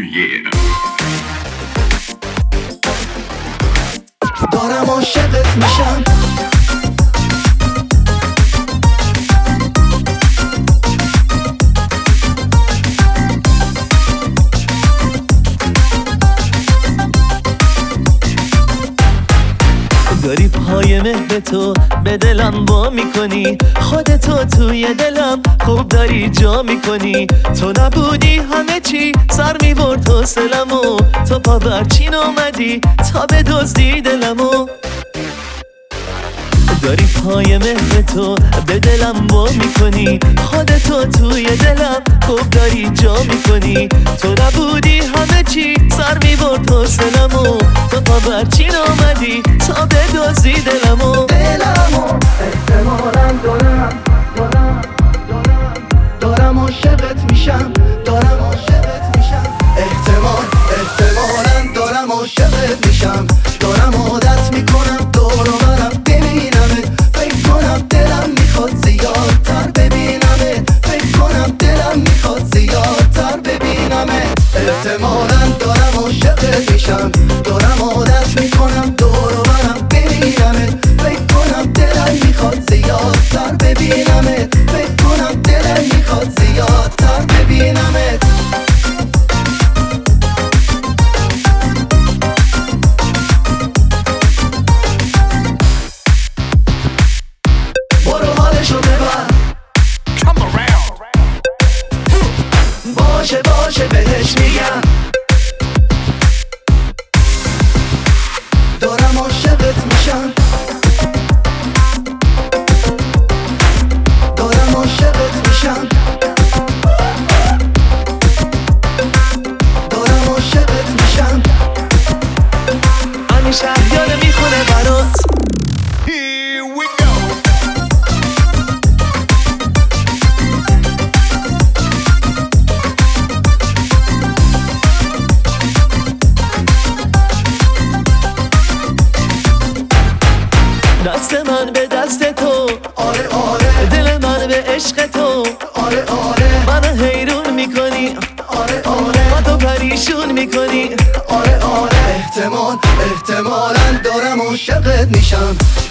yeah. دارم عاشقت میشم. داری پای مهر تو به دلم وا میکنی، خودتو توی دلم خوب داری جا میکنی. تو نبودی همه چی سر میبرد حوصلمو، تو پا برچین اومدی تا بدزدی دلمو. داری پای مهر تو به دلم وا میکنی، خودتو توی دلم خوب داری جا میکنی. تو نبودی همه چی سر میبرد حوصلمو، تو پا برچین اومدی تا بدزدی دلمو. احتمالاً دارم عاشقت میشم. احتمالاً دارم عاشقت میشم. دارم عادت میکنم دور و برم ببینمت. فکر کنم دلم میخواد زیادتر ببینمت. فکر کنم دلم میخواد زیادتر ببینمت. احتمالاً دارم عاشقت میشم. دارم عادت میکنم دور و برم ببینمت. فکر کنم دلم میخواد زیادتر ببینمت. فکر کنم دلم میخواد زیادتر ببینمت. برو حالشو ببر. باشه بهش میگم. دارم عاشقت میشم. دارم عاشقت میشم. دارم عاشقت میشم. همین شهریار میخونه برات. Here we go. دست من به دست تو، آره دل من به عشق تو. آره منو حیرون میکنی، آره منو پریشون میکنی. احتمالاً دارم عاشقت میشم.